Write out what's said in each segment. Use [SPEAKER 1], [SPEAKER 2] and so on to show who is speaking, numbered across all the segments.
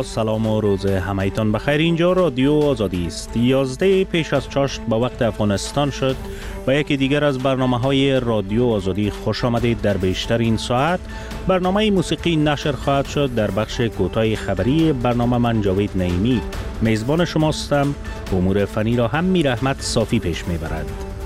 [SPEAKER 1] سلام و روز همایتان بخیر. اینجا رادیو آزادی است. 11 پیش از چاشت با وقت افغانستان شد و یکی دیگر از برنامه‌های رادیو آزادی خوش آمدید. در بیشتر این ساعت برنامه موسیقی نشر خواهد شد. در بخش کوتاه خبری برنامه من جاوید نعیمی میزبان شماستم. امور فنی را هم میر احمد صافی پیش میبرد.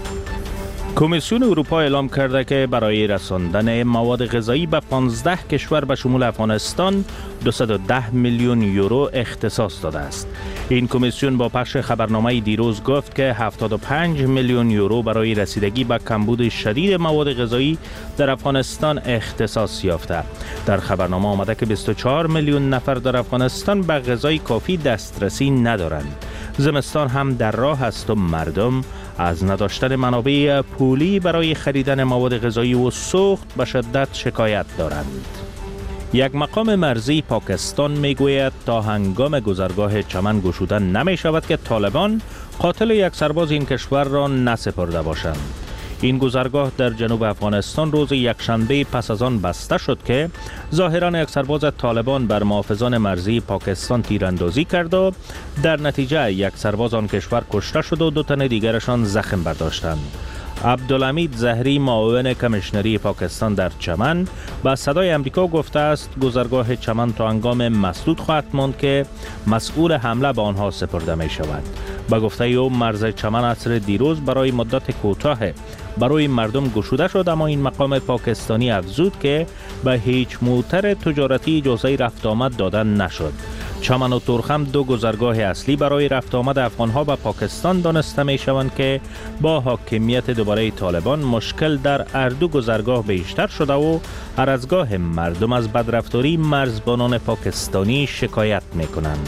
[SPEAKER 1] کمیسیون اروپا اعلام کرده که برای رساندن مواد غذایی به 15 کشور به شمول افغانستان 210 میلیون یورو اختصاص داده است. این کمیسیون با پخش خبرنامه دیروز گفت که 75 میلیون یورو برای رسیدگی به کمبود شدید مواد غذایی در افغانستان اختصاص یافته. در خبرنامه آمده که 24 میلیون نفر در افغانستان به غذای کافی دسترسی ندارند. زمستان هم در راه است و مردم از نداشتن منابع پولی برای خریدن مواد غذایی و سوخت به شدت شکایت دارند. یک مقام مرزی پاکستان میگوید تا هنگام گذرگاه چمن گشوده نمی شود که طالبان قاتل یک سرباز این کشور را نسپرده باشند. این گذرگاه در جنوب افغانستان روز یکشنبه پس از آن بسته شد که ظاهراً یک سرباز طالبان بر محافظان مرزی پاکستان تیراندازی کرد و در نتیجه یک سرباز آن کشور کشته شد و 2 تن دیگرشان زخم برداشتند. عبدالحمید زهری معاون کمیشنری پاکستان در چمن با صدای امریکا گفته است گذرگاه چمن تا هنگام مسدود خواهد ماند که مسئول حمله به آنها سپرده می شود. با گفته او مرز چمن عصر دیروز برای مدت کوتاه برای مردم گشوده شد، اما این مقام پاکستانی افزود که به هیچ موتر تجارتی اجازه رفت آمد دادن نشد. چمن و ترخم 2 گذرگاه اصلی برای رفت آمد افغانها به پاکستان دانسته می شوند که با حاکمیت دوباره طالبان مشکل در هر 2 گذرگاه بیشتر شده و هر از گاه مردم از بدرفتاری مرزبانان پاکستانی شکایت می کنند.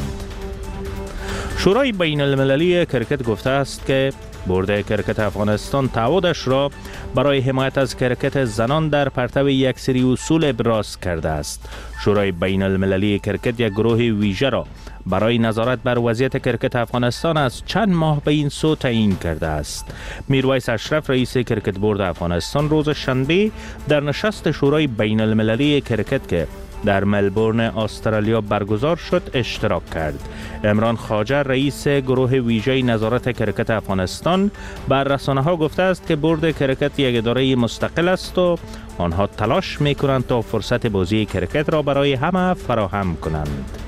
[SPEAKER 1] شورای بین المللی کرکت گفته است که بورد کرکت افغانستان تعهدش را برای حمایت از کرکت زنان در پرتو یک سری اصول ابراز کرده است. شورای بین المللی کرکت یک گروه ویژه را برای نظارت بر وضعیت کرکت افغانستان از چند ماه به این سو تعیین کرده است. میرویس اشرف رئیس کرکت بورد افغانستان روز شنبه در نشست شورای بین المللی کرکت که در ملبورن استرالیا برگزار شد اشتراک کرد. عمران خواجه رئیس گروه ویژه نظارت کرکت افغانستان بر رسانه‌ها گفته است که بورد کرکت یک اداره مستقل است و آنها تلاش می‌کنند تا فرصت بازی کرکت را برای همه فراهم کنند.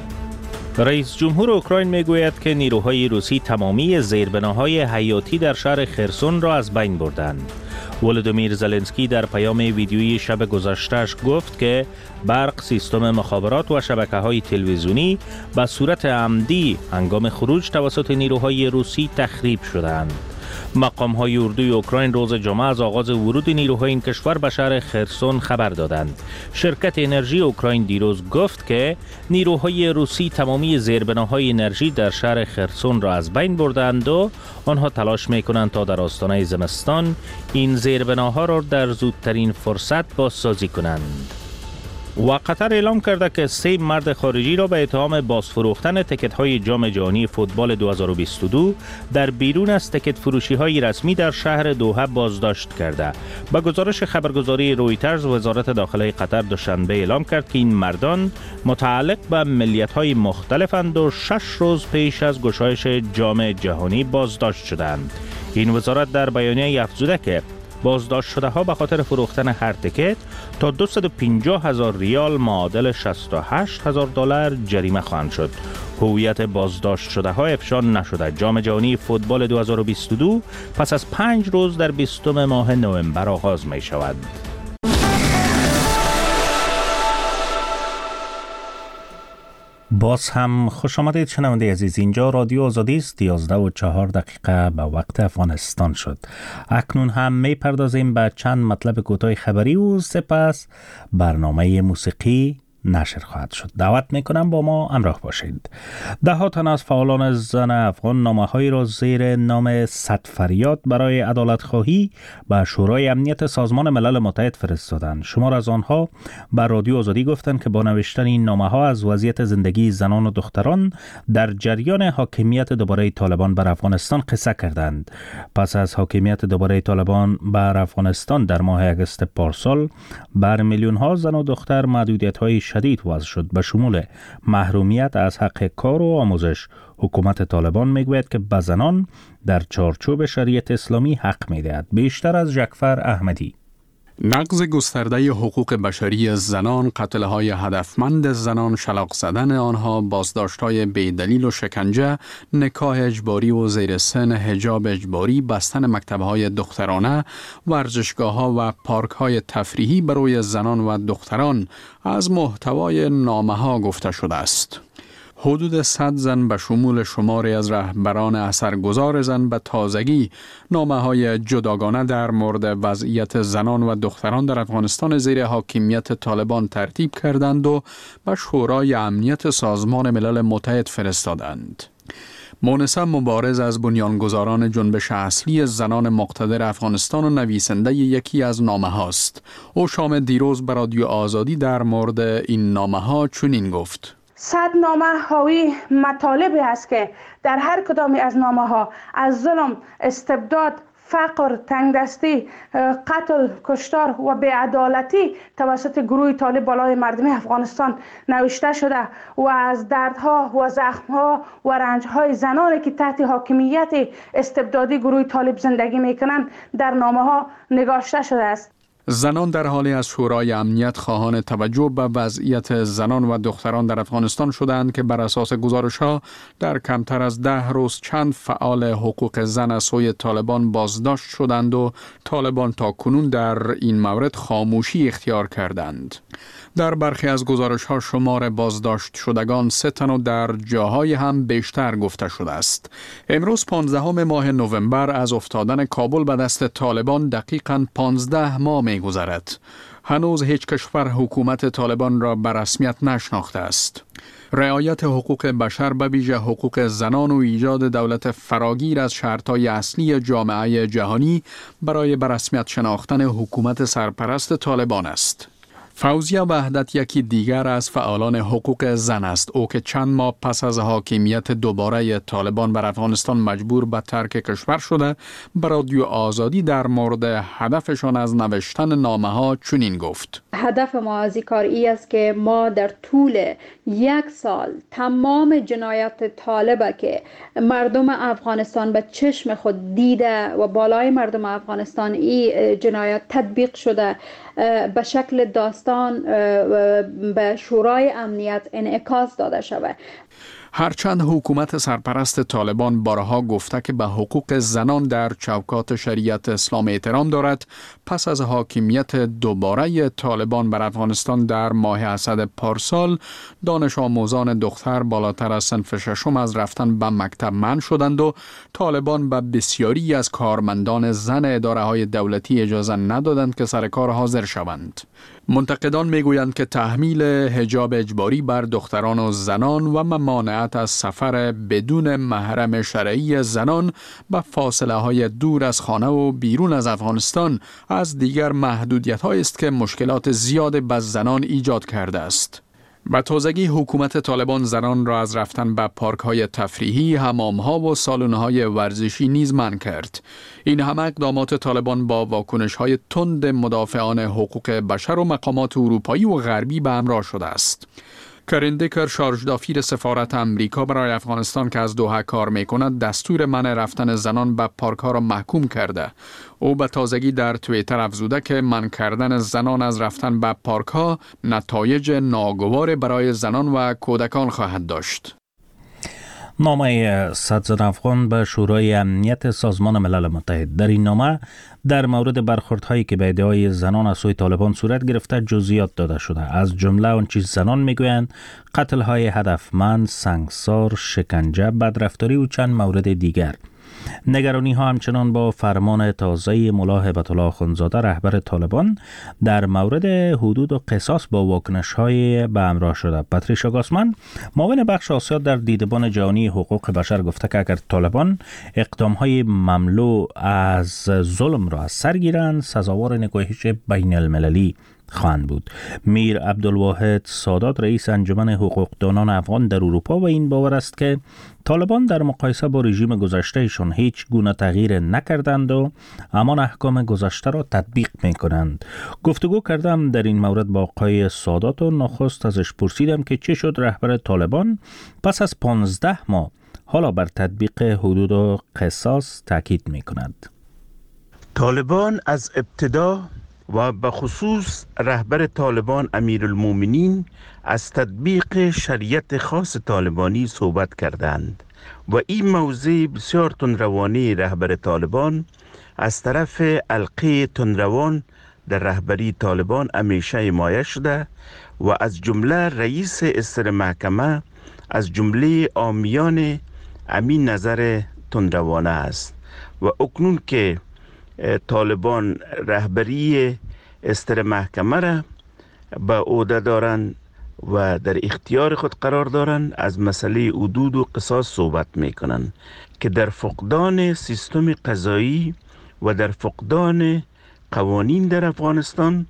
[SPEAKER 1] رئیس جمهور اوکراین میگوید که نیروهای روسی تمامی زیربناهای حیاتی در شهر خرسون را از بین بردند. ولودیمیر زلنسکی در پیام ویدیویی شب گذشته‌اش گفت که برق، سیستم مخابرات و شبکه‌های تلویزیونی به صورت عمدی هنگام خروج توسط نیروهای روسی تخریب شدند. مقام‌های اردوی اوکراین روز جمعه از آغاز ورود نیروهای این کشور به شهر خرسون خبر دادند. شرکت انرژی اوکراین دیروز گفت که نیروهای روسی تمامی زیربناهای انرژی در شهر خرسون را از بین بردند و آنها تلاش می‌کنند تا در آستانه زمستان این زیربناها را در زودترین فرصت بازسازی کنند. و قطر اعلام کرده که 3 مرد خارجی را به اتهام بازفروختن تکت‌های جام جهانی فوتبال 2022 در بیرون از تکت فروشی‌های رسمی در شهر دوحه بازداشت کرده. با گزارش خبرگزاری رویترز، وزارت داخله قطر دوشنبه اعلام کرد که این مردان متعلق به ملیت‌های مختلفند و 6 روز پیش از گشایش جام جهانی بازداشت شدند. این وزارت در بیانیه افزوده که بازداشت شده ها به خاطر فروختن هر تکت تا 250,000 ریال معادل 68,000 دلار جریمه خواهند شد. هویت بازداشت شده ها افشا نشده. جام جهانی فوتبال 2022 پس از 5 روز در 20 ماه نوامبر آغاز می شود. باز هم خوش آمدید شنونده عزیز. اینجا رادیو آزادی است. 11:04 به وقت افغانستان شد. اکنون هم می پردازیم به چند مطلب کوتاه خبری و سپس برنامه موسیقی نشر خواهد شد. دعوت میکنم با ما همراه باشید. 10 تن از فعالان زن افغان نامه‌هایی را زیر نام صد فریاد برای عدالت خواهی به شورای امنیت سازمان ملل متحد فرستادند. شمار از آنها بر رادیو آزادی گفتند که با نوشتن این نامه‌ها از وضعیت زندگی زنان و دختران در جریان حاکمیت دوباره طالبان بر افغانستان قصه کردند. پس از حاکمیت دوباره طالبان بر افغانستان در ماه اگست پارسال بر میلیون ها زن و دختر محدودیت‌های شدید وضع شد به شمول محرومیت از حق کار و آموزش. حکومت طالبان میگوید که به زنان در چارچوب شریعت اسلامی حق میدهد. بیشتر از جعفر احمدی.
[SPEAKER 2] نقض گسترده حقوق بشری زنان، قتل‌های هدفمند زنان، شلاق زدن آنها، بازداشت‌های بی‌دلیل و شکنجه، نکاح اجباری و زیر سن، حجاب اجباری، بستن مکتب‌های دخترانه، ورزشگاه‌ها و پارک‌های تفریحی برای زنان و دختران از محتوای نامه‌ها گفته شده است. حدود 100 زن به شمول شماری از رهبران اثرگذار زن به تازگی نامه‌های جداگانه در مورد وضعیت زنان و دختران در افغانستان زیر حاکمیت طالبان ترتیب کردند و به شورای امنیت سازمان ملل متحد فرستادند. مونسه مبارز از بنیانگذاران جنبش اصلی زنان مقتدر افغانستان و نویسنده یکی از نامه هاست. او شام دیروز به رادیو آزادی در مورد این نامه ها چنین گفت:
[SPEAKER 3] 100 نامه حاوی مطالبی است که در هر کدام از نامه ها از ظلم، استبداد، فقر، تنگدستی، قتل، کشتار و بی‌عدالتی توسط گروه طالب بالای مردم افغانستان نوشته شده و از دردها و زخمها و رنجهای زنانی که تحت حاکمیت استبدادی گروه طالب زندگی میکنند در نامه ها نگاشته شده است.
[SPEAKER 2] زنان در حالی از شورای امنیت خواهان توجه به وضعیت زنان و دختران در افغانستان شدند که بر اساس گزارش‌ها در کمتر از 10 روز چند فعال حقوق زن از سوی طالبان بازداشت شدند و طالبان تا کنون در این مورد خاموشی اختیار کردند. در برخی از گزارش‌ها شمار بازداشت شدگان 3 تن و در جاهای هم بیشتر گفته شده است. امروز 15 ماه نوامبر از افتادن کابل به دست طالبان دقیقاً 15 ماه می‌گذرد. هنوز هیچ کشور حکومت طالبان را به رسمیت نشناخته است. رعایت حقوق بشر به ویژه حقوق زنان و ایجاد دولت فراگیر از شرط‌های اصلی جامعه جهانی برای به رسمیت شناختن حکومت سرپرست طالبان است. فوزیه وحدت یکی دیگر از فعالان حقوق زن است. او که چند ماه پس از حاکمیت دوباره طالبان بر افغانستان مجبور به ترک کشور شده، به رادیو آزادی در مورد هدفشان از نوشتن نامه ها چنین گفت:
[SPEAKER 4] هدف ما از این کار ای است که ما در طول 1 سال تمام جنایات طالبه که مردم افغانستان به چشم خود دیده و بالای مردم افغانستان این جنایات تطبیق شده به شکل داستان به شورای امنیت انعکاس داده شود.
[SPEAKER 2] هرچند حکومت سرپرست طالبان بارها گفته که به حقوق زنان در چوکات شریعت اسلام احترام دارد، پس از حاکمیت دوباره طالبان بر افغانستان در ماه اسد پارسال، دانش آموزان دختر بالاتر از صنف 6 از رفتن به مکتب منع شدند و طالبان به بسیاری از کارمندان زن اداره‌های دولتی اجازه ندادند که سر کار حاضر شوند. منتقدان میگویند که تحمیل حجاب اجباری بر دختران و زنان و ممانعت از سفر بدون محرم شرعی زنان به فاصله های دور از خانه و بیرون از افغانستان از دیگر محدودیت هایی است که مشکلات زیاد به زنان ایجاد کرده است. به تازگی حکومت طالبان زنان را از رفتن به پارک های تفریحی، حمام ها و سالن های ورزشی نیز منع کرد. این همه اقدامات طالبان با واکنش های تند مدافعان حقوق بشر و مقامات اروپایی و غربی به همراه شده است. کرین دیکر، شارژدافیر سفارت امریکا برای افغانستان که از دوحه کار میکند، دستور منع رفتن زنان به پارک ها را محکوم کرده. او به تازگی در توییتر افزوده که منع کردن زنان از رفتن به پارک ها نتایج ناگوار برای زنان و کودکان خواهد داشت.
[SPEAKER 1] نامه 100 زن افغان به شورای امنیت سازمان ملل متحد. در این نامه در مورد برخوردهایی که به ادعای زنان از سوی طالبان صورت گرفته جزئیات داده شده. از جمله آنچه زنان میگویند قتل‌های هدفمند، سنگسار، شکنجه، بدرفتاری و چند مورد دیگر. نگرانی ها همچنان با فرمان تازه ملا هبت الله اخندزاده رهبر طالبان در مورد حدود و قصاص با واکنش های به همراه شده. پاتریشیا گاسمن، معاون بخش آسیا در دیدبان جهانی حقوق بشر، گفته که اگر طالبان اقدام های مملو از ظلم را از سر گیرند، سزاوار نکوهش بین المللی خواهند بود. میر عبدالواحد سادات رئیس انجمن حقوقدانان افغان در اروپا و این باور است که طالبان در مقایسه با رژیم گذشتهشان هیچ گونه تغییر نکردند و همان احکام گذشته را تطبیق می کنند. گفتگو کردم در این مورد با آقای سادات و نخست ازش پرسیدم که چه شد رهبر طالبان پس از 15 ماه حالا بر تطبیق حدود و قصاص تاکید می کند.
[SPEAKER 5] طالبان از ابتدا و به خصوص رهبر طالبان امیرالمومنین از تطبیق شریعت خاص طالبانی صحبت کردند و این موضوع بسیار تندروانی رهبر طالبان از طرف حلقه تندروان در رهبری طالبان همیشه حمایه شده و از جمله رئیس اصر محکمه از جمله عامیان همین نظر تندروانه است و اکنون که طالبان رهبری استر محکمه را به عهده دارند و در اختیار خود قرار دارند، از مسئله حدود و قصاص صحبت می کنند که در فقدان سیستم قضایی و در فقدان قوانین در افغانستان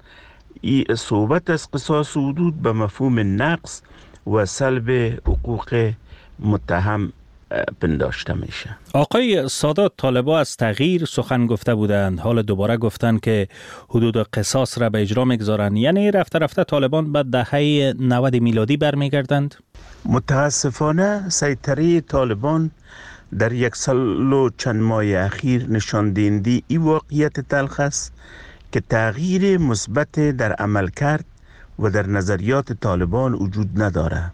[SPEAKER 5] صحبت از قصاص و حدود به مفهوم نقض و سلب حقوق متهم پنداشته میشه.
[SPEAKER 1] آقای سادات، طالبان از تغییر سخن گفته بودند، حالا دوباره گفتن که حدود قصاص را به اجرا میگذارند، یعنی رفته رفته طالبان به دهه 90 میلادی برمیگردند؟
[SPEAKER 5] متاسفانه سیطره طالبان در یک سال و چند ماه اخیر نشان دهنده این واقعیت تلخ است که تغییر مثبت در عملکرد و در نظریات طالبان وجود نداره.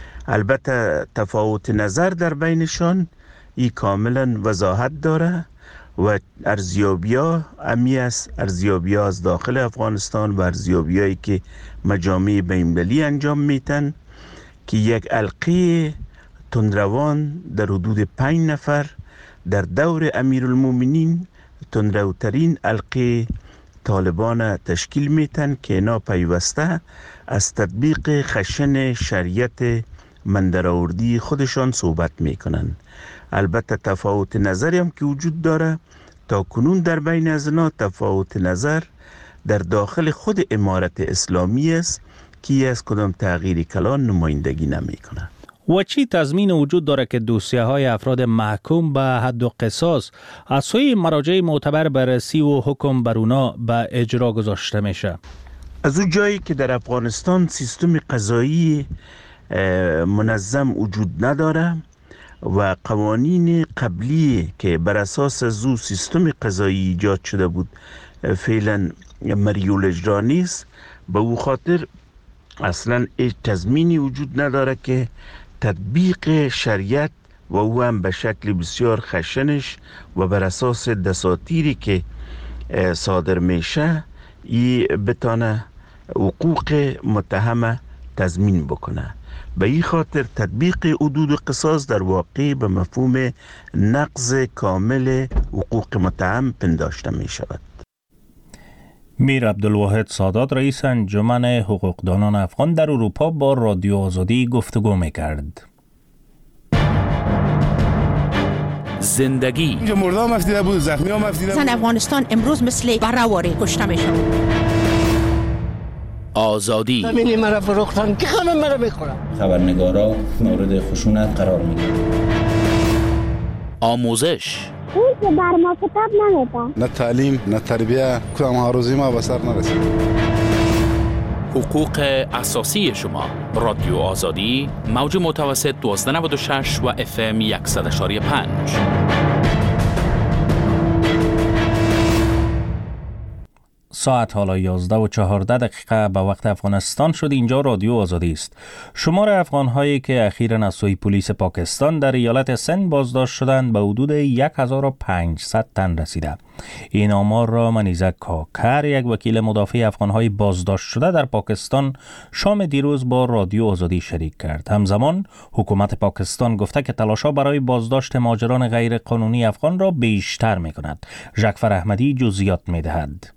[SPEAKER 5] البته تفاوت نظر در بینشان ای کاملا وضاحت داره و ارزیابی‌ها همی است، ارزیابی‌ها از داخل افغانستان و ارزیابی‌هایی که مجامع بین‌المللی انجام میتن که یک حلقه تندروان در حدود 5 نفر در دور امیرالمومنین تندروترین حلقه طالبان تشکیل میتن که اینا پیوسته از تطبیق خشن شریعت مندرآوردی خودشان صحبت میکنن. البته تفاوت نظری هم که وجود داره، تا کنون در بین از اینا تفاوت نظر در داخل خود امارت اسلامی است که از کدام تغییر کلان نمایندگی نمیکنه.
[SPEAKER 1] و چی تضمین وجود داره که دوسیه های افراد محکوم به حد و قصاص از سوی مراجع معتبر بررسی و حکم بر اونا به اجرا گذاشته میشه؟
[SPEAKER 5] از اون جایی که در افغانستان سیستم قضایی منظم وجود نداره و قوانین قبلی که بر اساس از او سیستم قضایی ایجاد شده بود فعلا مریول اجرا نیست، به او خاطر اصلا هیچ تضمینی وجود نداره که تطبیق شریعت و او هم به شکل بسیار خشنش و بر اساس دساتیری که صادر میشه ای بتانه حقوق متهم تضمین بکنه. به این خاطر تطبیق حدود و قصاص در واقع به مفهوم نقض کامل حقوق متهم پنداشته می شود.
[SPEAKER 1] میر عبدالواحد سادات رئیس انجمن حقوقدانان افغان در اروپا با رادیو آزادی گفتگو می‌کرد.
[SPEAKER 6] زندگی
[SPEAKER 7] مردم مفتیده بود، زخمی ها مفتیده بود.
[SPEAKER 8] زن افغانستان امروز مثل برهواری کشته میشن.
[SPEAKER 6] آزادی
[SPEAKER 9] همینی مرا فروختن که همه مرا میخورن.
[SPEAKER 10] خبرنگارا مورد خشونت قرار میگیرن.
[SPEAKER 6] آموزش
[SPEAKER 11] اون که بر ما کتاب نمیده.
[SPEAKER 7] نه تعلیم نه تربیه، کدام ها روزی ما به سر نرسید.
[SPEAKER 6] حقوق اساسی شما. رادیو آزادی، موج متوسط 1296 و FM 100.5.
[SPEAKER 1] ساعت حالا 11:14 به وقت افغانستان شد. اینجا رادیو آزادی است. شمار افغان‌هایی که اخیراً از سوی پلیس پاکستان در ایالت سند بازداشت شدند به حدود 1500 تن رسیده. این آمار را منیزک کاکر، یک وکیل مدافع افغان‌های بازداشت شده در پاکستان، شام دیروز با رادیو آزادی شریک کرد. همزمان حکومت پاکستان گفته که تلاش‌ها برای بازداشت مهاجران غیر قانونی افغان را بیشتر می‌کند. ژکفر احمدی جزئیات می‌دهد.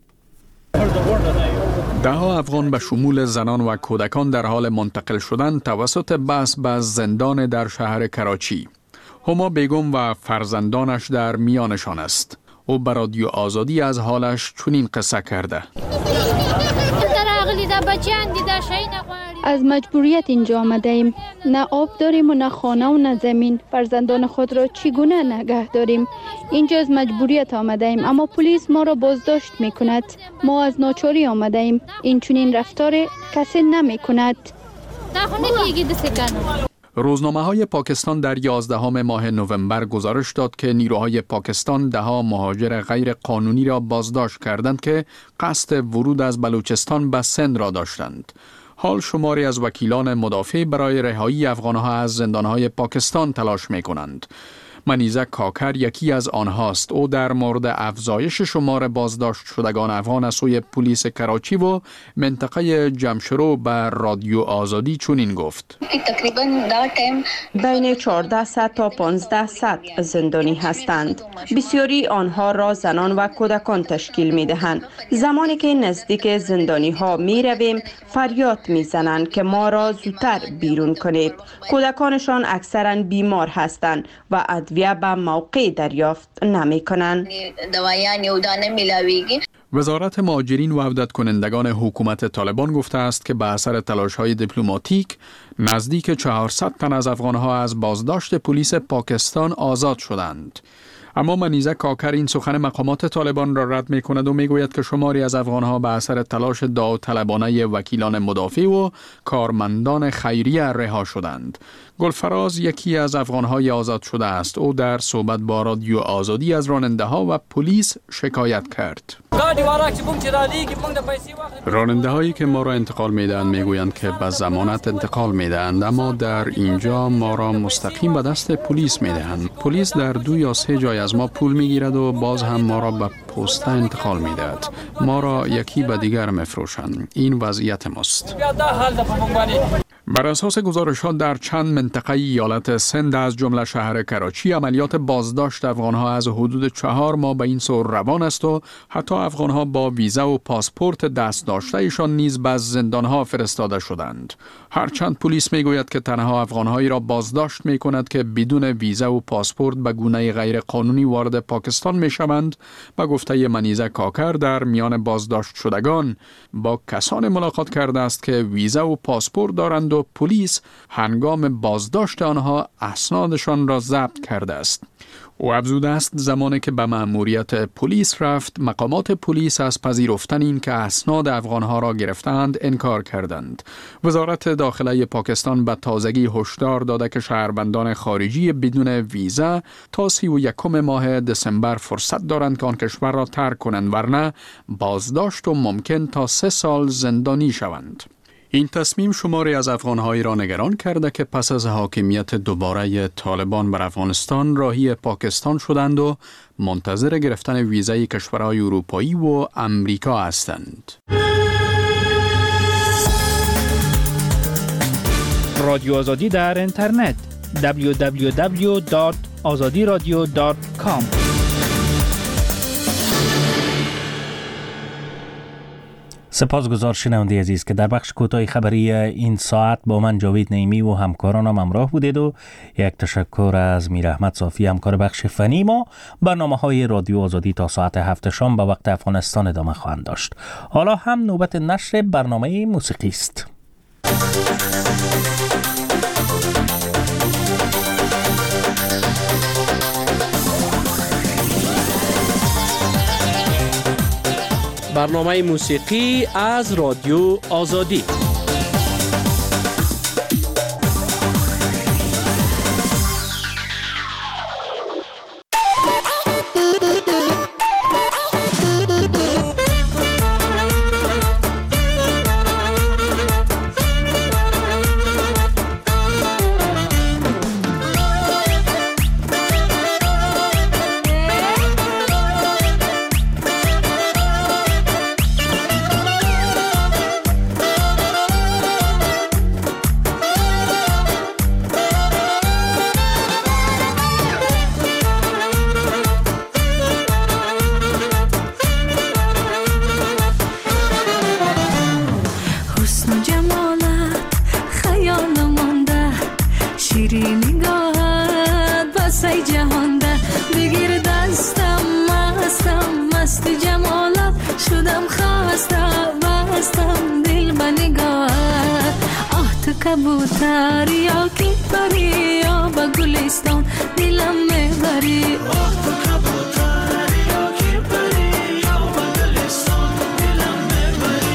[SPEAKER 2] ده‌ها افغان به شمول زنان و کودکان در حال منتقل شدن توسط بس به زندان در شهر کراچی. هما بیگم و فرزندانش در میانشان است. او به رادیو آزادی از حالش چنین قصه کرده.
[SPEAKER 4] از مجبوریت اینجا آمده ایم. نه آب داریم و نه خانه و نه زمین. فرزندان خود را چگونه نگه داریم؟ اینجا از مجبوریت آمده ایم، اما پلیس ما را بازداشت می کند. ما از ناچاری آمده ایم. این چنین رفتار کسی نمی کند.
[SPEAKER 2] روزنامه‌های پاکستان در 11 ماه نوامبر گزارش داد که نیروهای پاکستان 10 مهاجر غیر قانونی را بازداشت کردند که قصد ورود از بلوچستان به سند را داشتند. حال شماری از وکیلان مدافع برای رهایی افغان‌ها از زندان‌های پاکستان تلاش می‌کنند. منیزه کاکر یکی از آنهاست. او در مورد افزایش شمار بازداشت شدگان افغان از سوی پلیس کراچی و منطقه جمشرو به رادیو آزادی چنین گفت:
[SPEAKER 12] تقریبا بین 1400 تا 1500 زندانی هستند. بسیاری آنها را زنان و کودکان تشکیل می دهند. زمانی که نزدیک زندانی ها می رویم فریاد می زنند که ما را زودتر بیرون کنید. کودکانشان اکثرا بیمار هستند و ادویه به موقع دریافت نمی کنند.
[SPEAKER 2] وزارت مهاجرین و عودت کنندگان حکومت طالبان گفته است که به اثر تلاش‌های دیپلماتیک نزدیک 400 تن از افغان‌ها از بازداشت پلیس پاکستان آزاد شدند. اما منیزه کاکر این سخن مقامات طالبان را رد می کند و می گوید که شماری از افغان‌ها به اثر تلاش داوطلبانه وکیلان مدافع و کارمندان خیریه رها شدند. گلفراز یکی از افغان‌های آزاد شده است. او در صحبت با رادیو آزادی از راننده‌ها و پلیس شکایت کرد. راننده‌هایی که ما را انتقال می‌دهند می‌گویند که به ضمانت انتقال می‌دهند، اما در اینجا ما را مستقیم به دست پلیس می‌دهند. پلیس در 2 یا 3 جای از ما پول می‌گیرد و باز هم ما را به پسته انتقال می‌دهد. ما را یکی به دیگر می‌فروشند. این وضعیت ماست. بر اساس گزارش‌ها در چند منطقه ایالت سند از جمله شهر کراچی عملیات بازداشت افغان‌ها از حدود 4 ماه به این سو روان است و حتی افغان‌ها با ویزا و پاسپورت دست داشته‌شان نیز به زندان‌ها فرستاده شدند. هرچند پلیس می‌گوید که تنها افغان‌هایی را بازداشت می‌کند که بدون ویزا و پاسپورت به گونه غیر قانونی وارد پاکستان می‌شوند، به گفته منیزه کاکر در میان بازداشت شدگان با کسان ملاقات کرده است که ویزا و پاسپورت دارند و پلیس هنگام بازداشت آنها اسنادشان را ضبط کرده است. او افزوده است زمانی که به مأموریت پلیس رفت، مقامات پلیس از پذیرفتن این که اسناد افغانها را گرفتند انکار کردند. وزارت داخله پاکستان به تازگی هشدار داده که شهروندان خارجی بدون ویزا تا 31 ماه دسامبر فرصت دارند که آن کشور را ترک کنند، ورنه بازداشت و ممکن تا 3 سال زندانی شوند. این تصمیم شماری از افغان‌هایی را نگران کرده که پس از حاکمیت دوباره طالبان بر افغانستان راهی پاکستان شدند و منتظر گرفتن ویزای کشورهای اروپایی و امریکا هستند.
[SPEAKER 13] رادیو آزادی در اینترنت www.azadiradio.com.
[SPEAKER 1] سپاسگزار شنونده عزیز که در بخش کوتاه خبری این ساعت با من جاوید نعیمی و همکارانم همراه بودید و یک تشکر از میر احمد صافی همکار بخش فنی ما. برنامه‌های رادیو آزادی تا ساعت 7 شام به وقت افغانستان ادامه خواهند داشت. حالا هم نوبت نشر برنامه موسیقی است.
[SPEAKER 6] برنامه موسیقی از رادیو آزادی.
[SPEAKER 14] کبوتر یا کی پری یا با گلستان دلم میبری آه تو کبوتر یا کی پری یا با گلستان دلم میبری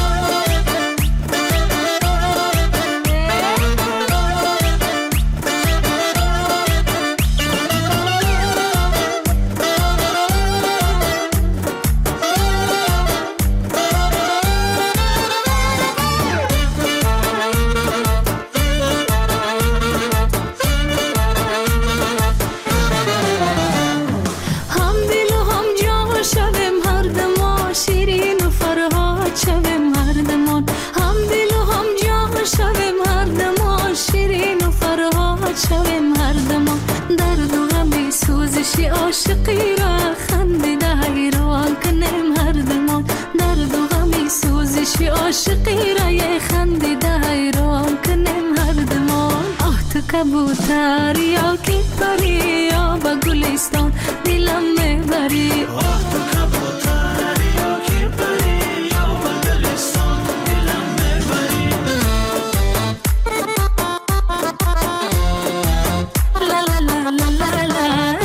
[SPEAKER 14] عاشقی را خندیده حیران کنیم هر دمان درد و غمی سوزشی عاشقی را یه خندیده حیران کنیم هر دمان آه تو کبوتر یا کی پری یا با گلستان دلم میبری آه تو کبوتر یا کی پری یا با گلستان دلم میبری لا لا لا لا لا لا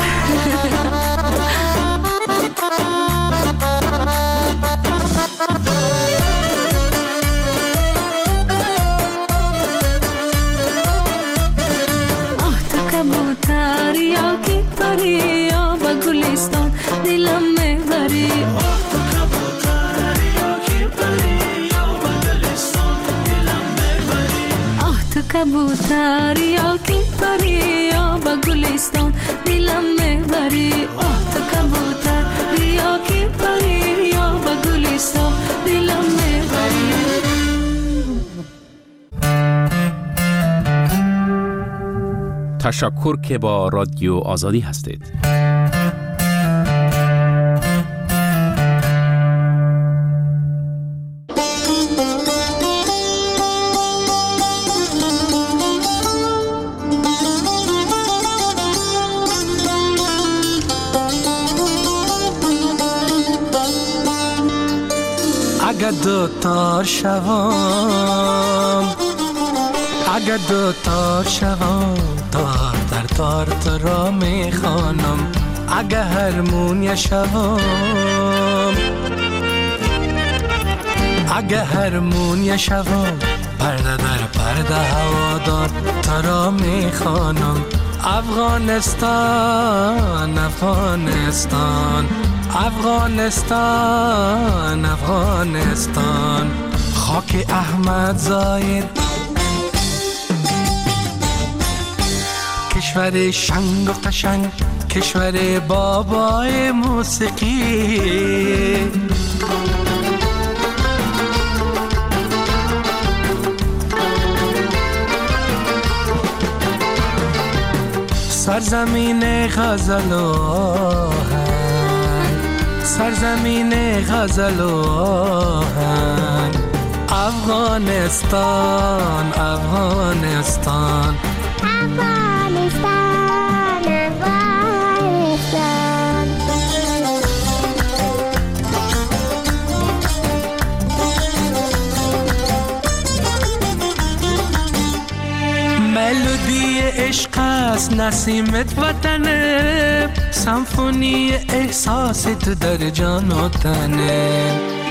[SPEAKER 14] یا با گلستان دلم میبری آه تو کبوتر یا کی پری یا با گلستان دلم میبری آه تو کبوتر یا کی پری یا با گلستان دلم میبری آه تو کبوتر یا کی پری یا با گلستان دلم میبری.
[SPEAKER 6] تشکر که با رادیو آزادی هستید.
[SPEAKER 15] اگه دوتا شوام اگه دوتا شوام تار در تار تو را میخوانم اگه هرمونی شوام اگه هرمونی شوام پرده در پرده هوادار تو را میخوانم افغانستان افغانستان افغانستان افغانستان خاک احمد زاید کشور شنگ و قشنگ کشور بابای موسیقی سرزمین غزل و آهنگ سرزمین غزل و آهنگ افغانستان افغانستان
[SPEAKER 11] افغانستان افغانستان
[SPEAKER 15] ملودی عشق است نسیمت وطنه سمفونی احساست در جان و تنه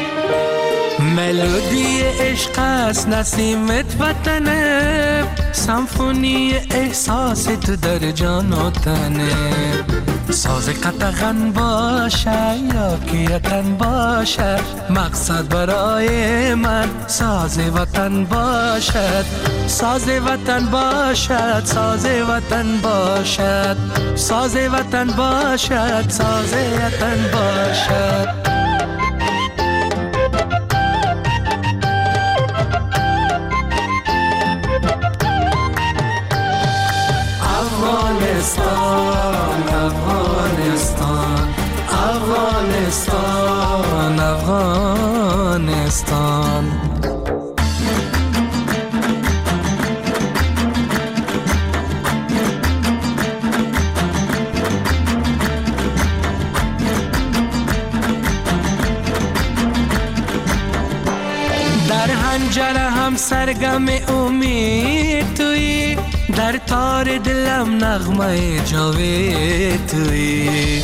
[SPEAKER 15] ملودی عشق است نسیمت وطنه سمفونی احساست در جان و تنه ساز قطغن باشه یا کیتن باشه مقصد برای من ساز وطن باشد ساز وطن باشد ساز وطن باشد ساز وطن باشد ساز وطن باشد افغانستان افغانستان افغانستان افغانستان در هنجره هم سرگم امید تویی، در تار دلم نغمه جاوید تویی.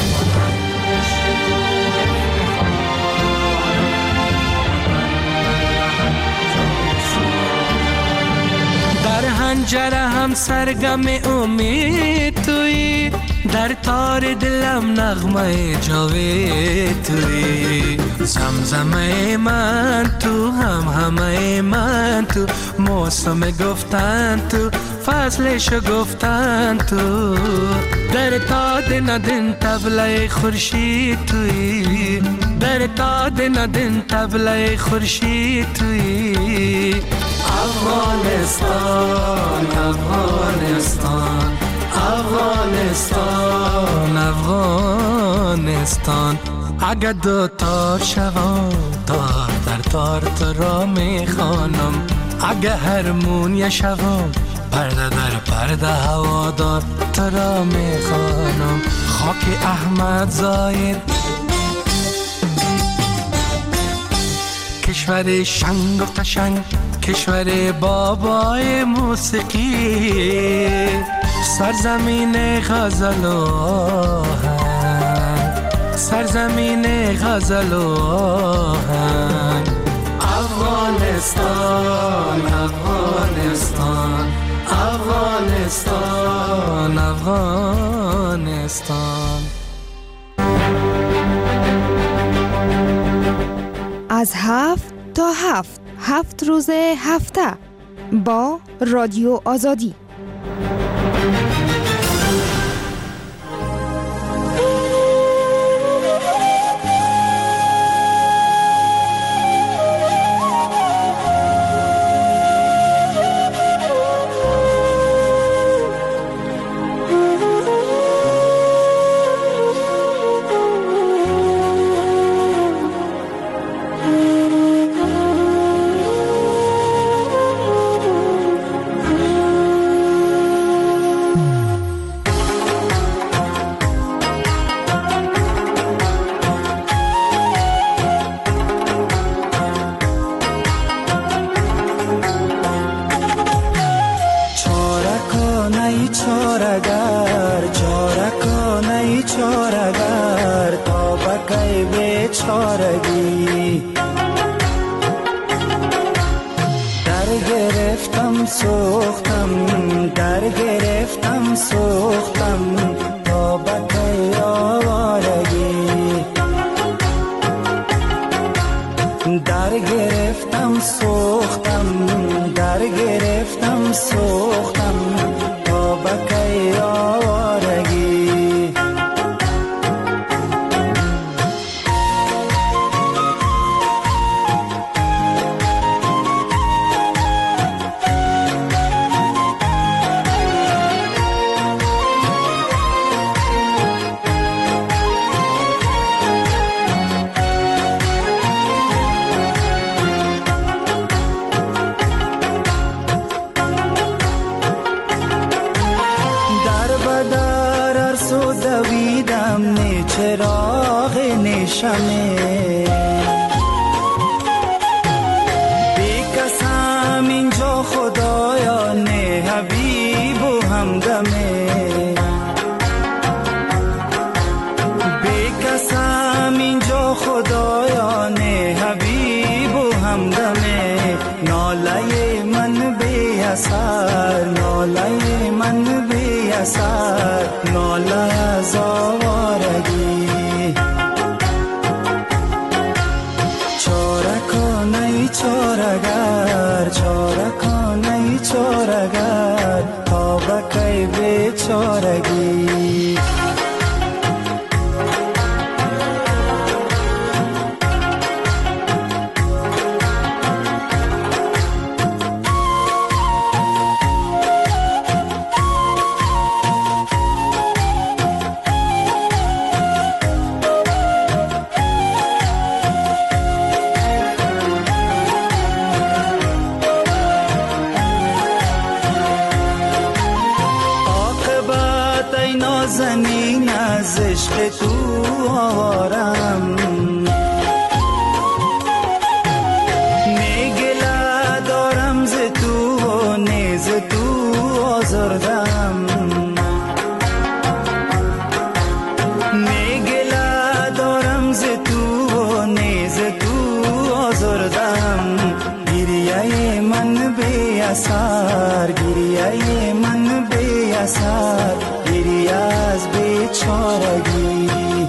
[SPEAKER 15] در هنجره هم سرگم امید تویی، در تار دلم نغمه جاوید تویی. زمزمه من تو، همه من تو، موسم گفتن تو، فصلشو گفتن تو. در تاد ندن طبله خورشید تویی، در تاد ندن طبله خورشید تویی. افغانستان افغانستان افغانستان افغانستان. اگه دو تار شوم تار در تار تو را میخوانم، اگه هرمونیه شوم پرده در پرده هوادار تو را میخوانم. خاک احمد زاید کشور شنگ و قشنگ، کشور بابای موسیقی، سرزمین غزل و آهنگ، سرزمین غزل و آهنگ. افغانستان افغانستان افغانستان افغانستان.
[SPEAKER 16] از 7 تا 7 روز هفته با رادیو آزادی.
[SPEAKER 17] اثر، گریه من بی اثر، گریه از بیچارگی.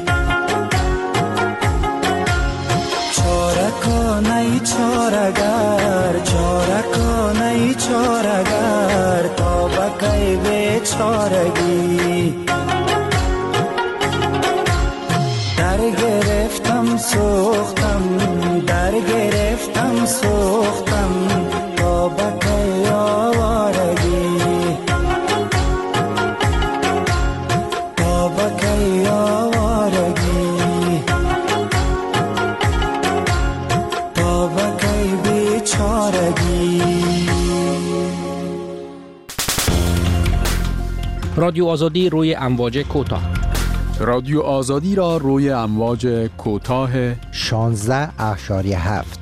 [SPEAKER 17] چاره کن ای چاره‌گر، چاره کن ای چاره‌گر، تا بکی بیچارگی. در گرفتم سوختم، در گرفتم سوختم، تا بکی آوارگی، تا بکی آوارگی، تا بکی بیچارگی.
[SPEAKER 18] رادیو آزادی روی امواج کوتاه.
[SPEAKER 2] رادیو آزادی را روی امواج کوتاه
[SPEAKER 19] 16.7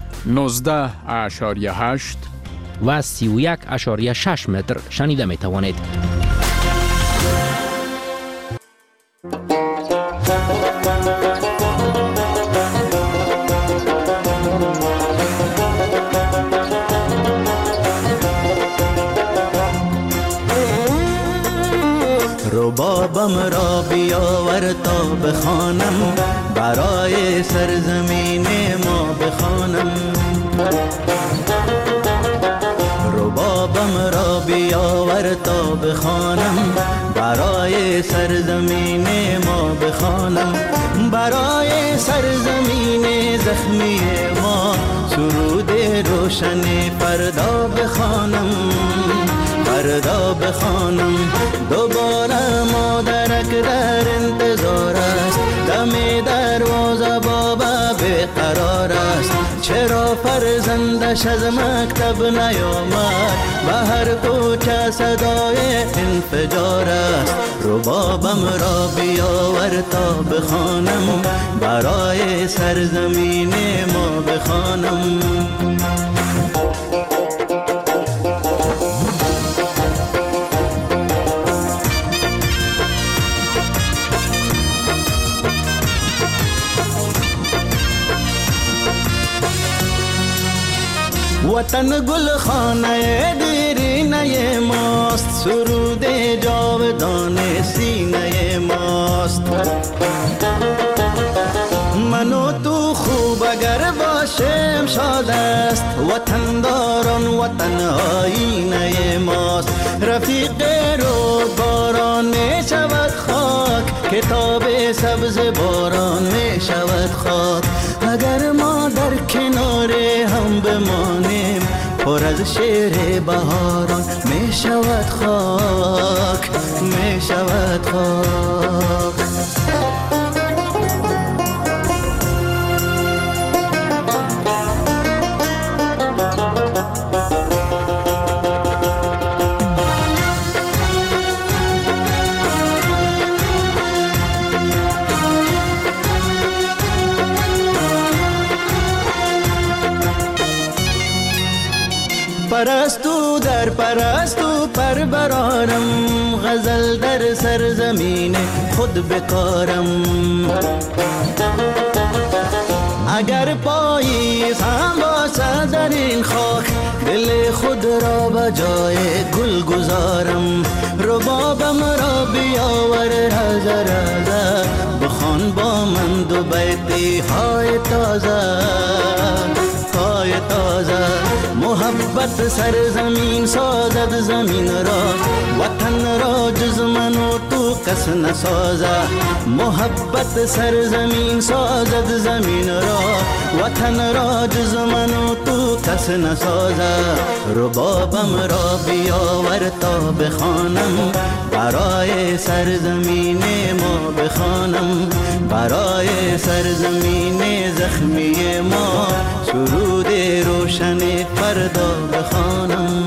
[SPEAKER 2] 19.8
[SPEAKER 18] و 31.6 متر شنیده می توانید.
[SPEAKER 17] ربابم را بیاور تا بخوانم، برای سرزمین ما بخوانم. ربابم را بیاور تا بخوانم، برای سرزمین ما بخوانم. برای سرزمین زخمی ما سرود روشن فردا بخوانم، فردا بخوانم. دوباره مادرک در انتظار است، دم دروازه بابا بیقرار است. چرا فرزندش از مکتب نیامد، به هر کوچه صدای انفجار است. ربابم را بیاور تا بخوانم، برای سرزمین ما بخوانم. وطن گل خانه دیرینه ماست، سرود جاودان سینه ماست. من و تو خوب اگر باشیم شاد است، وطن داران وطن آینه ماست. رفیق رود باران می شود خاک، کتاب سبز باران می شود خاک. اگر ما در کنار هم بمانیم، پر از شعر بهاران می شود خاک، می شود خاک. پرستو در پرستو پر برارم، غزل در سرزمین خود بکارم. اگر پاییز هم باشد در این خاک، دل خود را به جای گل گذارم. ربابم را بیاور رازه رازه، بخوان با من دو بیتی های تازه، های تازه. محبت سرزمین سازد زمین را، وطن را جز من و تو کس نسازه. محبت سرزمین سازد زمین را، وطن را جز من و تو کس نسازه. ربابم را بیاور تا بخوانم، برای سرزمین ما بخوانم. برای سرزمین زخمی ما سرود روشن فردا بخوانم.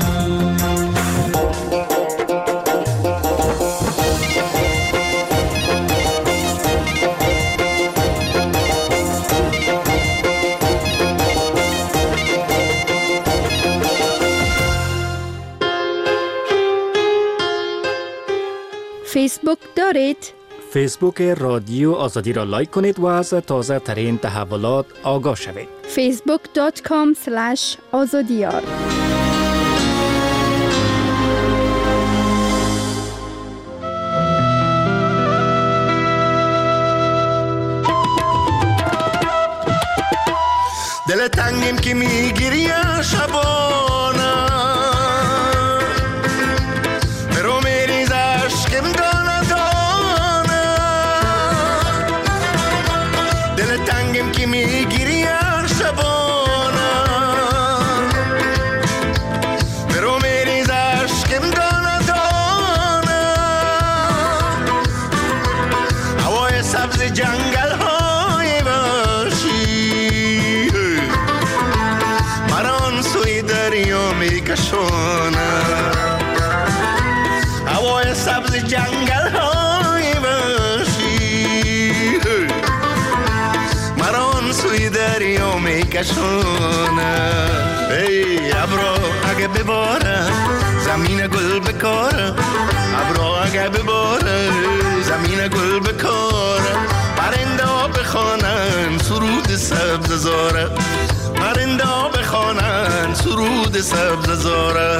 [SPEAKER 16] فیسبوک دارید؟
[SPEAKER 18] فیسبوک رادیو آزادی را لایک کنید و از تازه ترین تحولات آگاه شوید.
[SPEAKER 16] facebook.com/azadiyar
[SPEAKER 17] دل تنگیم که میگیری شبانه برو میریز عشقم دانه دانه دل تنگیم که میگیری شبانه برو میریز عشقم دانه دانه هوای سبز جنگل های وحشی مران سوی دریا میکشونه هوای سبز جنگل های وحشی مران سوی دریا میکشونه ای ابرو اگه بباره زمین گل بکاره ابرو اگه بباره زمین گل بکاره پرنده ها بخوانن سرود سبز زاره پرنده ها بخوانن سرود سبز زاره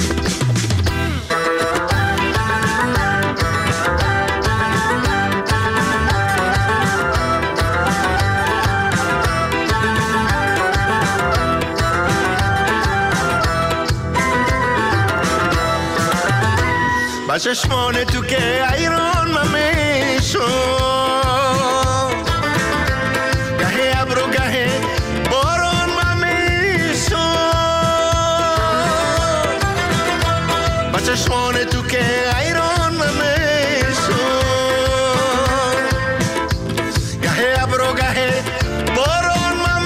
[SPEAKER 17] با چشمان تو که ایران من میشم گهی ابرو گهی باران من میشم با چشمان تو که ایران من میشم گهی ابرو گهی باران من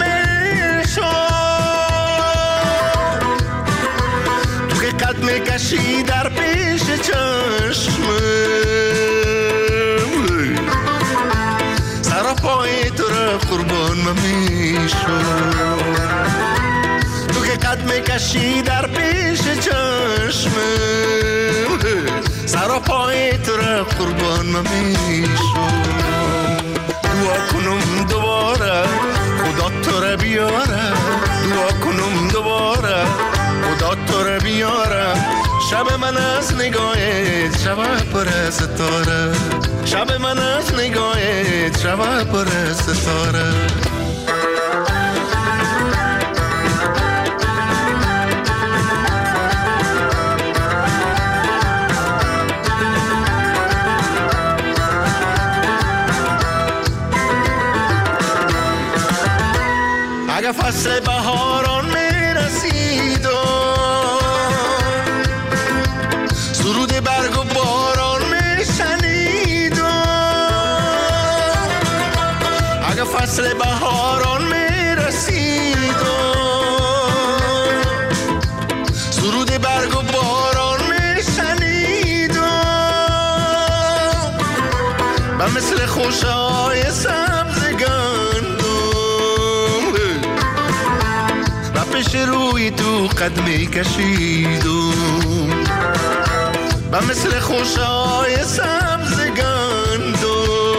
[SPEAKER 17] میشم تو که قد میکشی در پیش چشمم سر پای تو را قربان من میشم تو که قد میکشی در پیش چشمم سر پای تو را قربان من میشم دعا کنم دوباره خدا تو را بیاره دعا کنم دوباره خدا تو را بیاره شب من از نگاهت شب پر ستاره شب من از نگاهت شب پر ستاره اگه فصل بهاران میرسید سرود برگ و باران میشنید اگه فصل بهاران میرسید سرود برگ و باران میشنید و مثل خوشهای سبز گندم و پیش روی تو قد میکشیدم و مثل خوشهای سبز گندم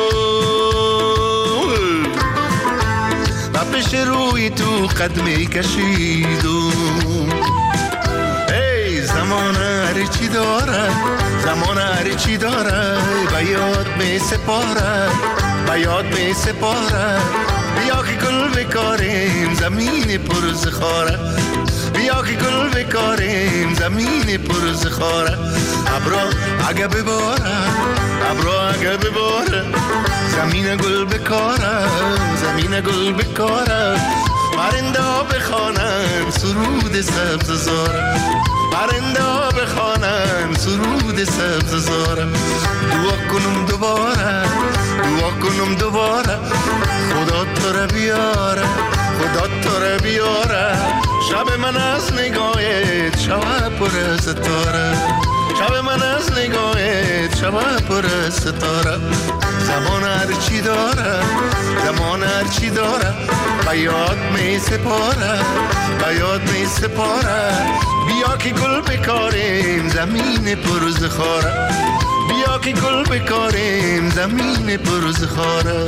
[SPEAKER 17] و پیش روی تو قد میکشیدم ای زمان هر چی داره زمان هر چی داره به یاد می سپاره به یاد می سپاره بیا که گل بکاریم زمین پر زخاره بیا که گل بکاریم زمین پر زخاره ابرو اگه بباره ابرو اگه بباره زمین گل بکاره زمین گل بکاره پرنده ها بخوانن سرود سبز زاره پرنده ها بخوانن سرود سبز زاره دعا کنم دوباره دعا کنم دوباره خدا تو را بیاره خدا تو را بیاره شب من از نگاهت شب پر ستاره شب من از نگاهت شب پر ستاره زمان هر چی داره زمان هر چی داره به یاد می سپاره به یاد می سپاره بیا که گل بکاریم زمین پر زخاره بیا که گل بکاریم زمین پر زخاره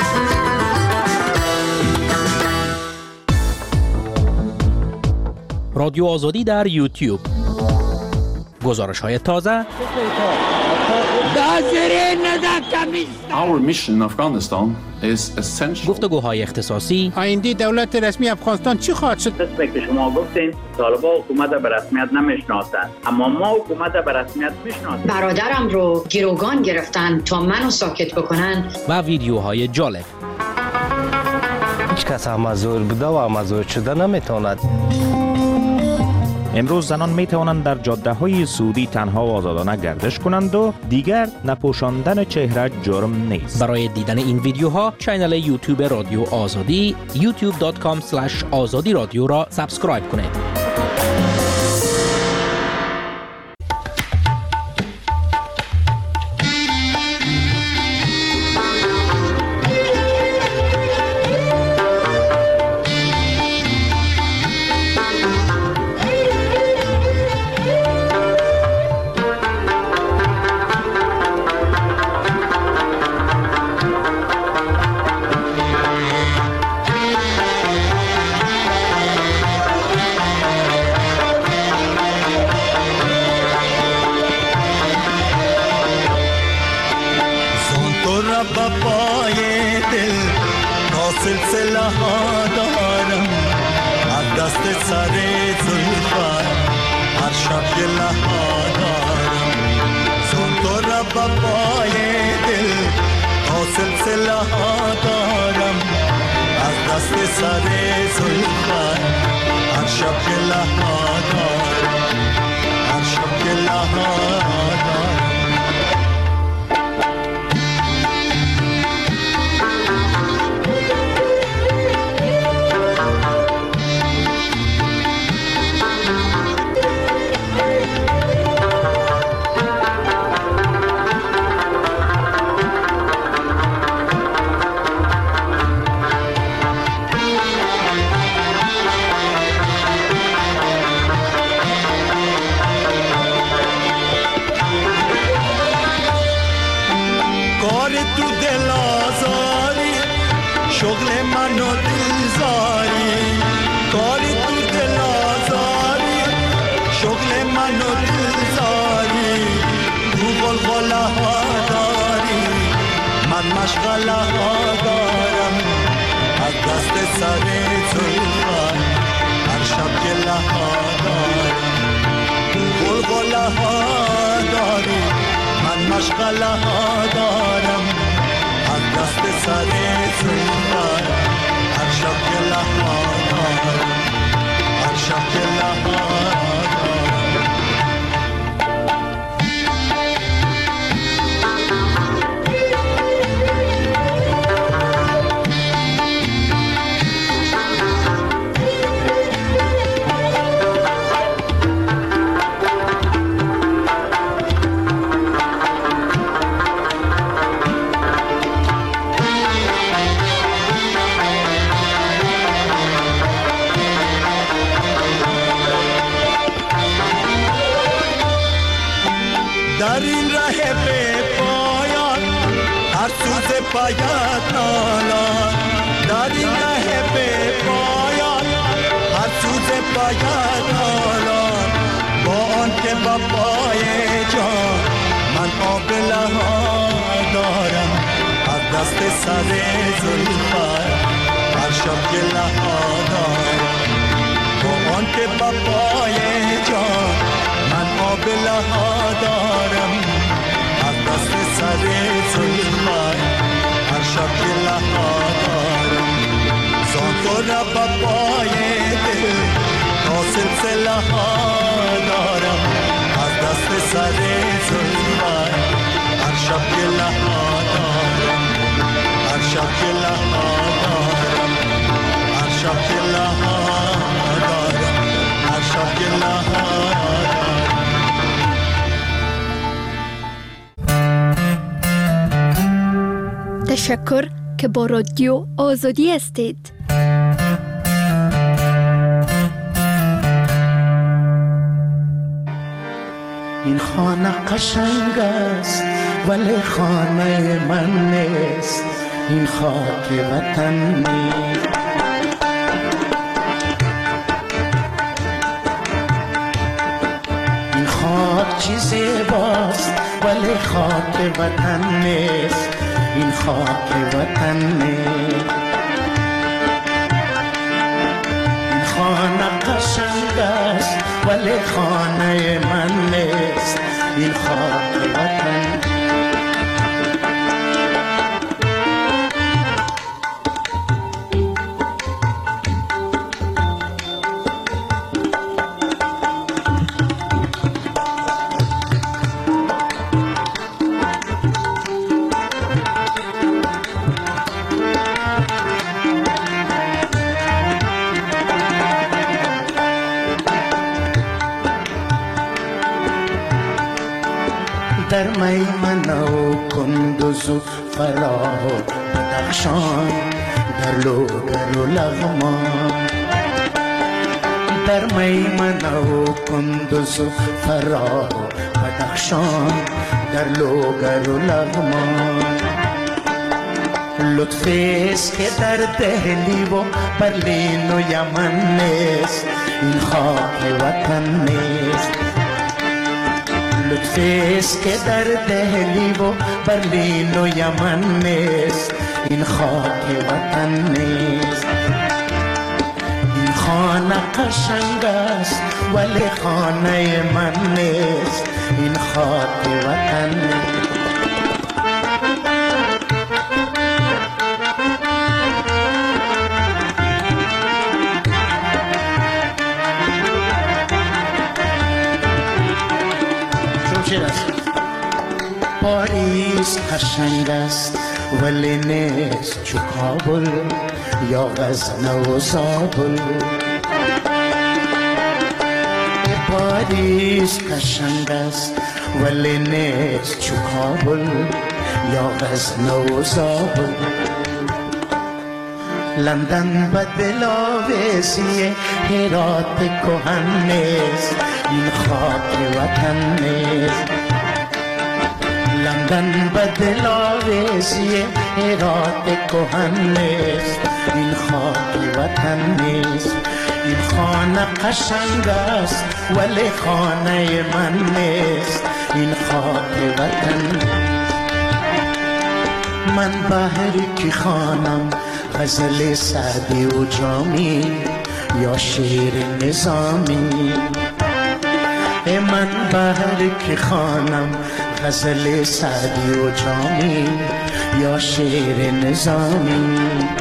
[SPEAKER 6] رادیو آزادی در یوتیوب
[SPEAKER 1] گزارش‌های تازه. گفتگوهای اختصاصی.
[SPEAKER 13] آینده دولت رسمی افغانستان چی خواهد شد؟
[SPEAKER 19] قسمی که شما گفتین طالبان حکومت به رسمیت نمیشناسند، اما ما حکومت به رسمیت میشناسیم.
[SPEAKER 20] برادرم رو گروگان گرفتن تا منو ساکت بکنن.
[SPEAKER 1] و ویدیوهای جالب.
[SPEAKER 21] هیچ کس مزور بوده و مزور شده نمیتواند.
[SPEAKER 1] امروز زنان می توانند در جاده های سعودی تنها و آزادانه گردش کنند و دیگر نپوشاندن چهره جرم نیست. برای دیدن این ویدیوها کانال یوتیوب رادیو آزادی youtube.com/azadi رادیو را سابسکرایب کنید.
[SPEAKER 16] تشکر که با رادیو آزادی هستید.
[SPEAKER 22] این خانه قشنگ است ولی خانه من نیست، این خاک وطن نیست. این خاک چی زیباست ولی خاک وطن نیست، این خاک وطن نیست. این خانه قشنگ است ولی خانه من نیست، این خاک وطن. در میمنه و کندوز و فراه و بدخشان، در لوگر و لغمان. در میمنه و کندوز و فراه و بدخشان، در لوگر و لغمان. لطفی است که در دهلی و برلین و یمن نیست، این خاک وطن نیست. لطفی است که در دهلی و برلین و یمن نیست، این خاک وطن نیست. این خانه قشنگ است ولی خانه من نیست، این خاک وطن نیست. پاریس قشنگ است ولی نیست چو کابل یا غزنه و زابل. پاریس قشنگ است ولی نیست چو کابل یا غزنه و زابل. لندن به دلاویزی هرات کهن نیست، این خاک وطن نیست. لندن به دلاویزی هرات کهن نیست، این خاک وطن نیست. این خانه قشنگ است ولی خانه من نیست، این خاک وطن نیست. من بهر کی خوانم غزل سعدی و جامی یا شعر نظامی؟ من بهر کی خوانم غزل سعدی و جامی یا شعر نظامی؟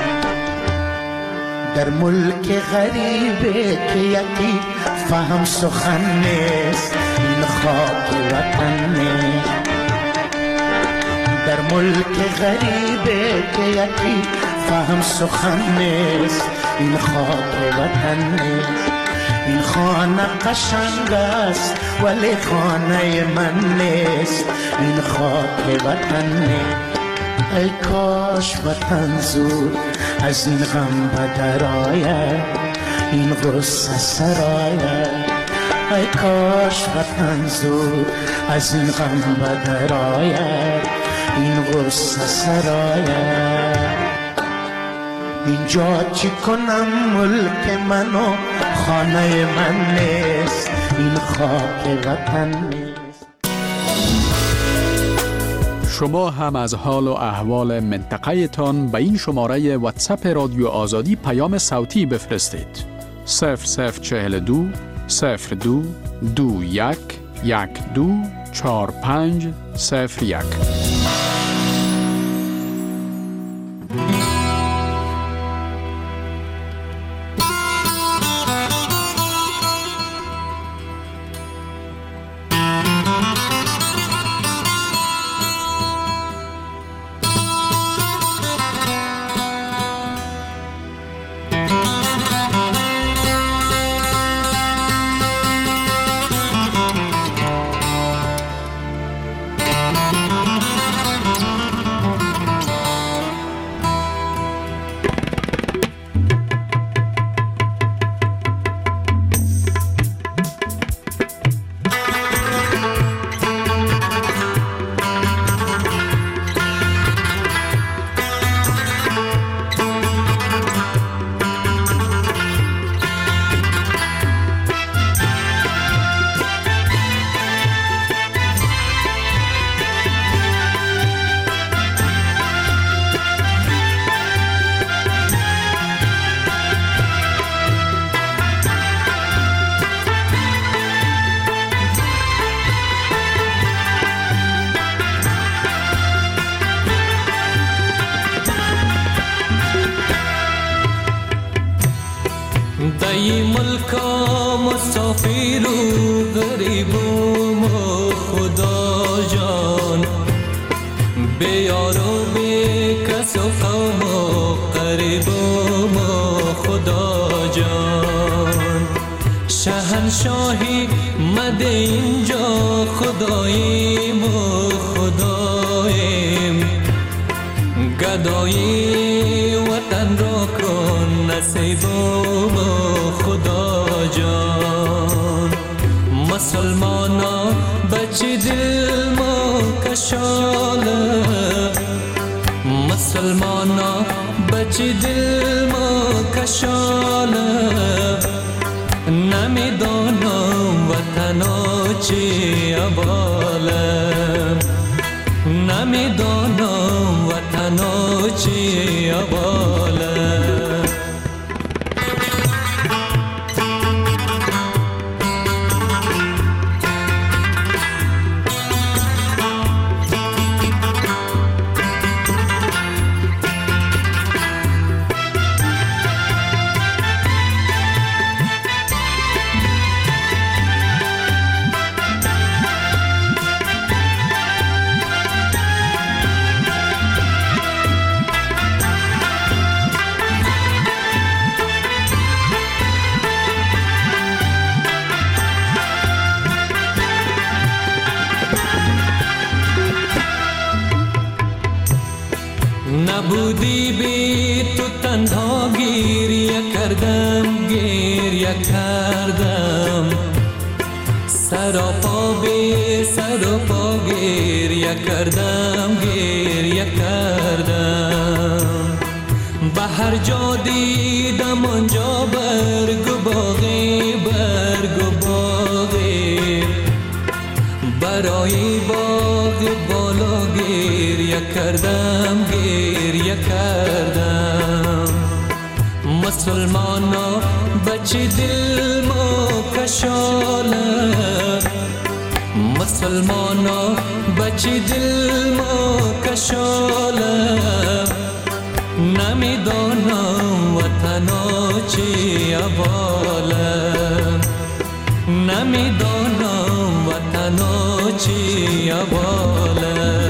[SPEAKER 22] در ملک غریبه که یکی فهم سخن نیست، این خاک وطن نیست. در ملک غریبه که یکی فهم سخن نیست، این خاک وطن نیست. این خانه قشنگ است ولی خانه من نیست، این خاک وطن نیست. ای کاش وطن زود از این غم بدر آید، این غصه سرآید. ای کاش وطن زود از این غم بدر آید، این غصه سرآید. اینجا چی کنم ملک من و خانه من نیست، این خاک وطن نیست.
[SPEAKER 2] شما هم از حال و احوال منطقه تان به این شماره واتساپ رادیو آزادی پیام صوتی بفرستید. 0042 02 21 12 45 01.
[SPEAKER 15] ملکا مسافر و غریبم و خدا جان بیار و بی کس و قوم و قریبم و خدا جان شهنشاهی مده اینجا خداییم و خداییم گدایی وطن را کن نصیبم و خدا جان مسلمانا بچه دل ما کشاله مسلمانا بچه دل ما کشاله نمیدانم وطنا چی اباله نمیدانم وطنا چی اباله نبودی بی تو تنها گریه کردم سراپا بی سراپا گریه کردم به هر جا دیدم آنجا برگ و باغی برای باغ بالا گریه کردم مسلمانا بچه دل ما کشاله مسلمانا بچه دل ما کشاله نمیدانم وطنا چی اباله نمیدانم وطنا چی اباله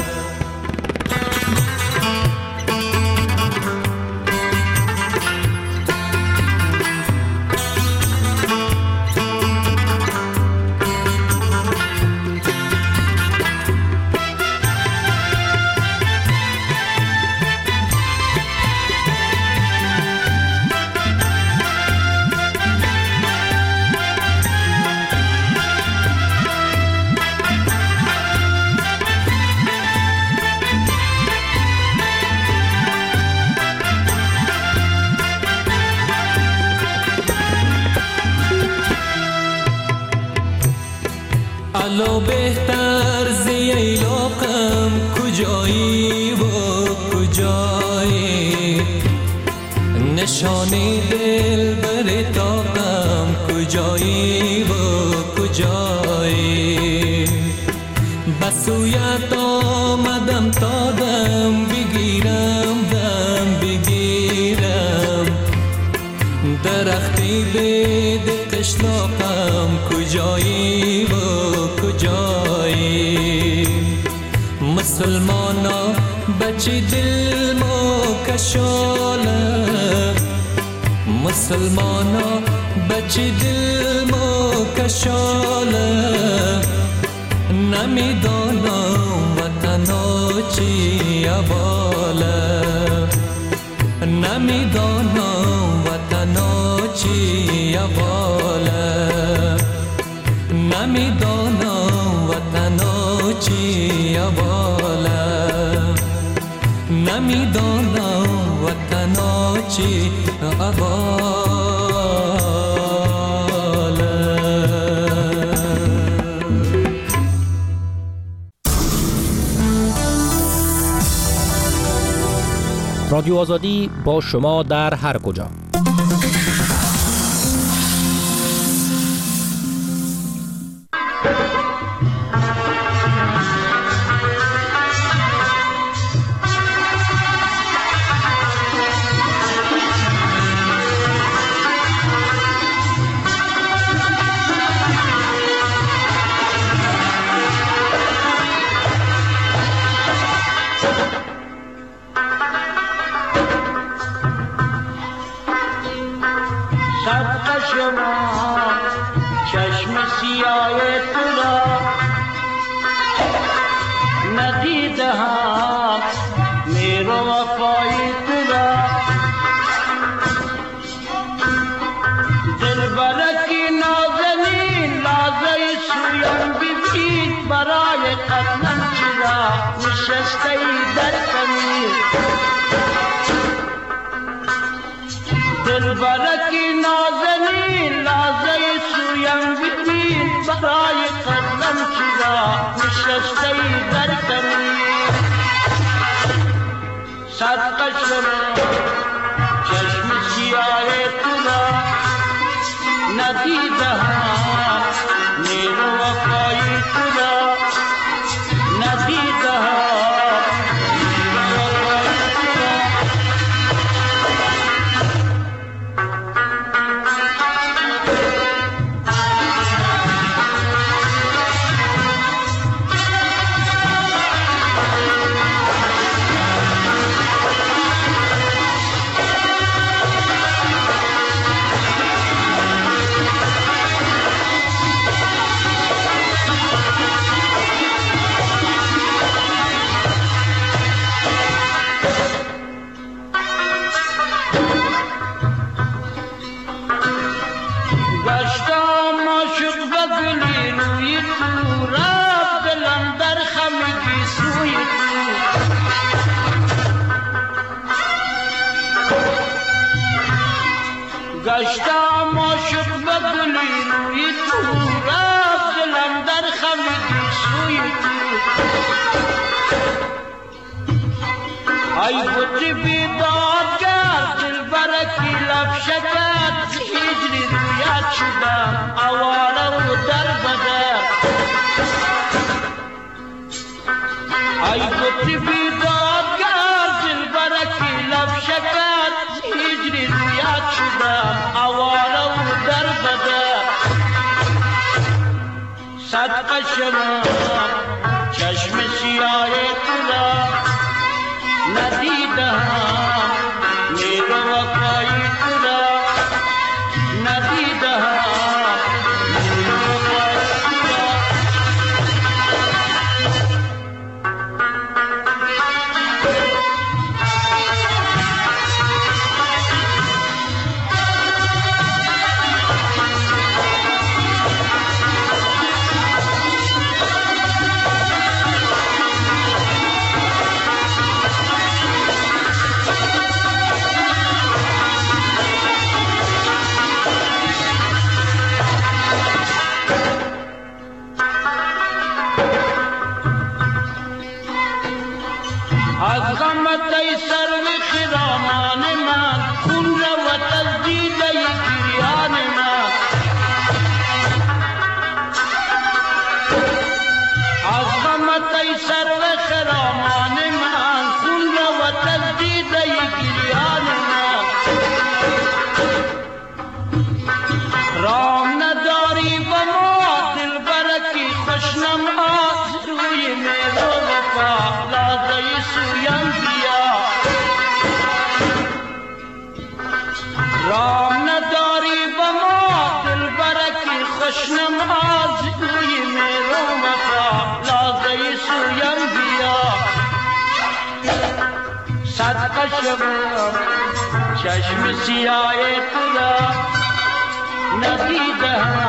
[SPEAKER 15] الو بهتر زی ایلاقم کجایی و کجایی نشانی دل بر تاقم کجایی و کجایی بسویت آمدم تا دم بگیرم درختی بید قشلاقم کجایی و کجایی مسلمانا بچه دل ما کشاله مسلمانا بچه دل ما کشاله نمیدانم وطنا چی اباله نمیدانم وطنا چی اباله نمیدانم وطنا چی اباله نمیدانم وطنا چی اباله
[SPEAKER 3] رادیو آزادی با شما در هر کجا.
[SPEAKER 22] سیاه تو را ندیدم مهر و وفای تو را دلبرکی نازنین لازه سویم ببین برای قدمم چرا نشسته ای در کمین دلبرکی نازنین لازه سویم ببین برای قدمم چرا نشسته ای در کمین صدقه شدم چشم سیاه تو را ندیدم مهر و وفای تو را ندیدم مهر و وفای تو را گشتم عاشق به گلی روی تو رفت دلم در خمیدی سوی تو ای بت بیدادگر دلبرکی لب شکر هجری رویت شدم آواره و در بدر ای بت بیدادگر دلبرکی لب شکر هجری رویت شدم آواره و در بدر صدقه شدم چشم سیاه تو را ندیدم مهر و وفای تو را ندیدم مهر و وفای تو را از غمت ای سرو خرامان من خون روت از دیده گریان من از غمت ای سرو خرامان من خون روت از دیده گریان من رام نداری با ما دلبرکی خوشنماز روی مهر و وفا لازه سویم بیا رام نداری با ما دلبرکی خوشنماز روی مهر و وفا لازه سویم بیا صدقه شدم چشم سیاه تو را ندیدم